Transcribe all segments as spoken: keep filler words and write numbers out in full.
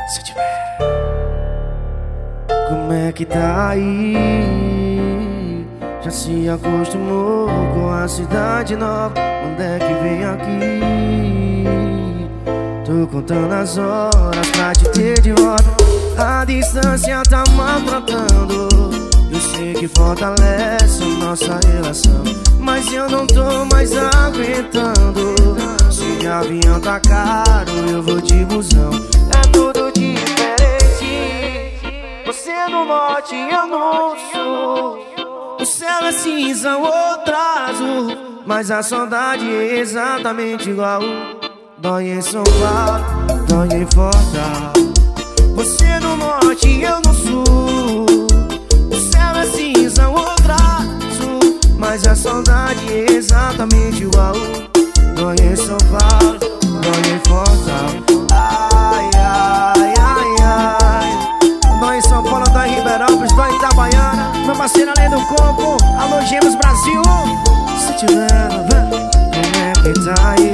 Se tiver, como é que tá aí? Já se acostumou com a cidade nova? Quando é que vem aqui? Tô contando as horas pra te ter de volta. A distância tá maltratando. Eu sei que fortalece a nossa relação, mas eu não tô mais aguentando. Se de avião tá caro, eu vou de busão. É tudo diferente. Você é no norte e eu no sul. O céu é cinza, o outro azul, mas a saudade é exatamente igual. Dói em São Paulo, dói em Fortaleza. Você é no norte e eu no sul. O céu é cinza, o outro azul, mas a saudade é exatamente igual. Dói em São Paulo, dói em Fortaleza. Ai, ai, ai, ai. Dói em São Paulo, dói em Ribeirão, dói em Itabaiana. Meu parceiro além do coco, alô Gêmeos Brasil. Se tiver, como é que tá aí?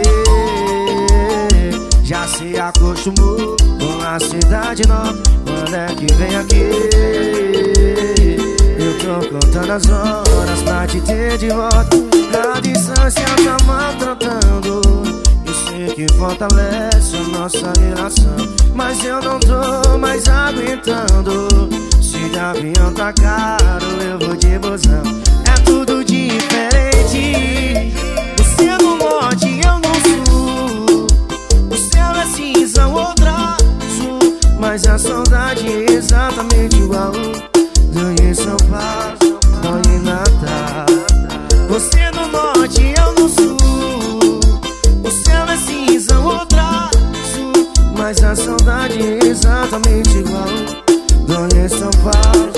Já se acostumou com a cidade nova? Quando é que vem aqui? Eu tô contando as horas pra te ter de volta. A distância tá maltratando. Eu sei que fortalece a nossa relação, mas eu não tô mais aguentando. Se de avião tá caro, eu vou de busão. É tudo diferente. Você é no norte e eu no sul. O céu é cinza, o outro azul, mas a saudade é exatamente igual. Dói em São Paulo, dói em Natal. Você é no norte e eu no sul. O céu é cinza, o outro azul, mas a saudade é exatamente igual. Dói em São Paulo,